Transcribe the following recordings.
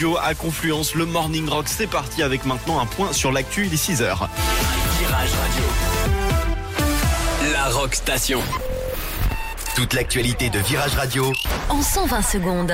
À Confluence, le Morning Rock, c'est parti avec maintenant un point sur l'actu, il est 6h. Virage Radio. La Rock Station. Toute l'actualité de Virage Radio en 120 secondes.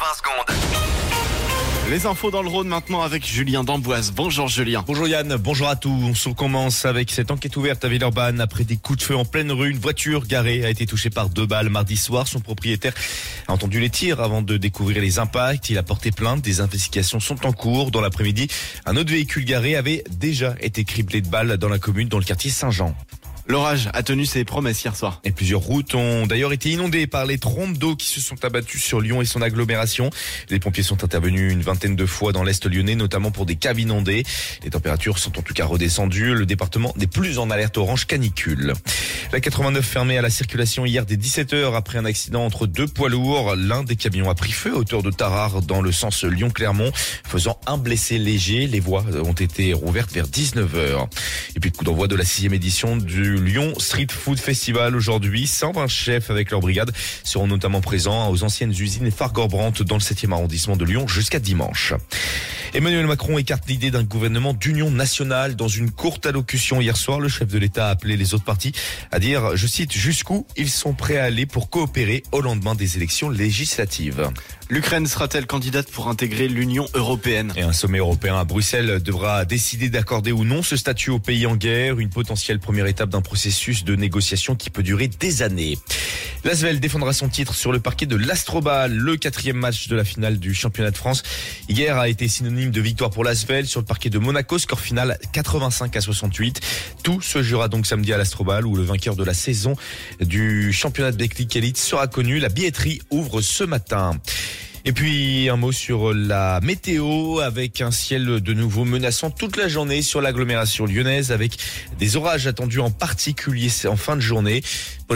Les infos dans le Rhône maintenant avec Julien d'Amboise. Bonjour Julien. Bonjour Yann, bonjour à tous. On commence avec cette enquête ouverte à Villeurbanne. Après des coups de feu en pleine rue, une voiture garée a été touchée par 2 balles mardi soir. Son propriétaire a entendu les tirs avant de découvrir les impacts. Il a porté plainte. Des investigations sont en cours. Dans l'après-midi, un autre véhicule garé avait déjà été criblé de balles dans la commune, dans le quartier Saint-Jean. L'orage a tenu ses promesses hier soir. Et plusieurs routes ont d'ailleurs été inondées par les trompes d'eau qui se sont abattues sur Lyon et son agglomération. Les pompiers sont intervenus une vingtaine de fois dans l'Est lyonnais, notamment pour des caves inondées. Les températures sont en tout cas redescendues. Le département n'est plus en alerte orange canicule. La 89 fermée à la circulation hier dès 17h après un accident entre 2 poids lourds. L'un des camions a pris feu à hauteur de Tarare dans le sens Lyon-Clermont, faisant un blessé léger. Les voies ont été rouvertes vers 19h. Et puis coup d'envoi de la 6e édition du Lyon Street Food Festival aujourd'hui. 120 chefs avec leur brigade seront notamment présents aux anciennes usines Fargorbrandt dans le 7e arrondissement de Lyon jusqu'à dimanche. Emmanuel Macron écarte l'idée d'un gouvernement d'union nationale. Dans une courte allocution hier soir, le chef de l'État a appelé les autres partis à dire, je cite, jusqu'où ils sont prêts à aller pour coopérer au lendemain des élections législatives. L'Ukraine sera-t-elle candidate pour intégrer l'Union européenne ? Et un sommet européen à Bruxelles devra décider d'accorder ou non ce statut au pays en guerre, une potentielle première étape d'un processus de négociation qui peut durer des années. L'Asvel défendra son titre sur le parquet de l'Astrobal, le 4e match de la finale du championnat de France. Hier a été synonyme de victoire pour l'Asvel sur le parquet de Monaco, score final 85-68. Tout se jouera donc samedi à l'Astrobal où le vainqueur de la saison du championnat de Betclic Elite sera connu. La billetterie ouvre ce matin. Et puis un mot sur la météo avec un ciel de nouveau menaçant toute la journée sur l'agglomération lyonnaise avec des orages attendus en particulier en fin de journée.